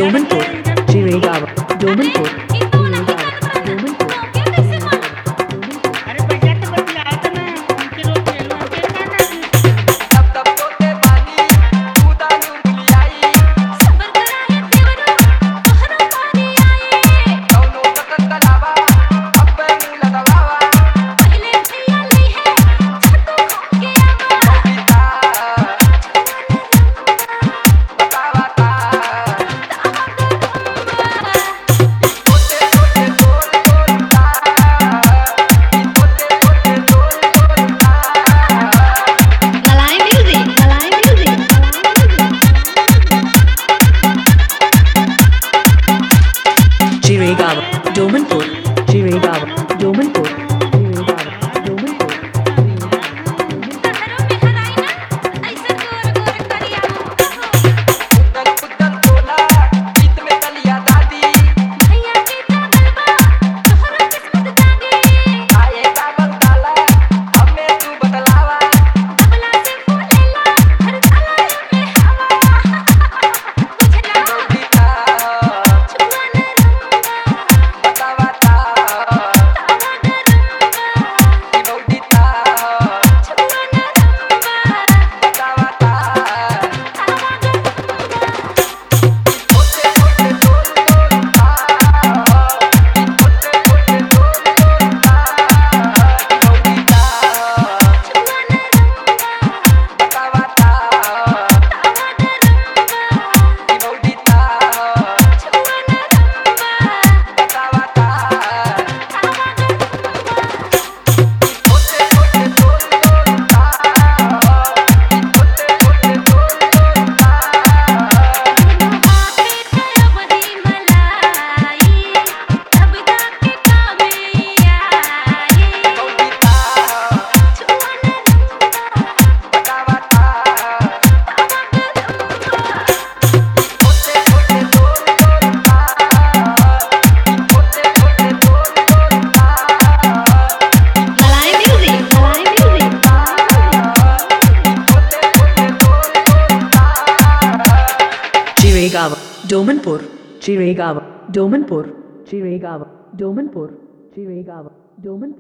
डोमनपुर चिरेगांव डोमनपुर अरे भैया तो बतिया आता ना उनके रोज खेलो के गाना तब तब तोते पानी तूदा नुंगली आई कौनो तक कलावा अब्बे मुला दलावा बतावा तोते तोते तोल तोलता तोते तोते तोल तोलता Malay music, Malay music. Chiraigaon Domanpur Chiraigaon Domanpur Udal Udal तोला गीत में तलिया दादी आए काबल ताला हमें तू बतलावा गीता बतावा ता गीता बतावा ता तोते तोते तोल तोलता तोते तोते तोल तोलता गीता बतावा ता गीता बतावा ता तोते तोते तोल तोलता तोते तोते तोल तोलता गीता बतावा ता तोते तोते तोल तोलता तोते तोते तोल तोलता Malay music, Malay music. तोते तोते तोल तोलता चिरेगांव डोमनपुर चिरेगांव डोमनपुर चिरेगांव डोमनपुर चिरेगांव डोमनपुर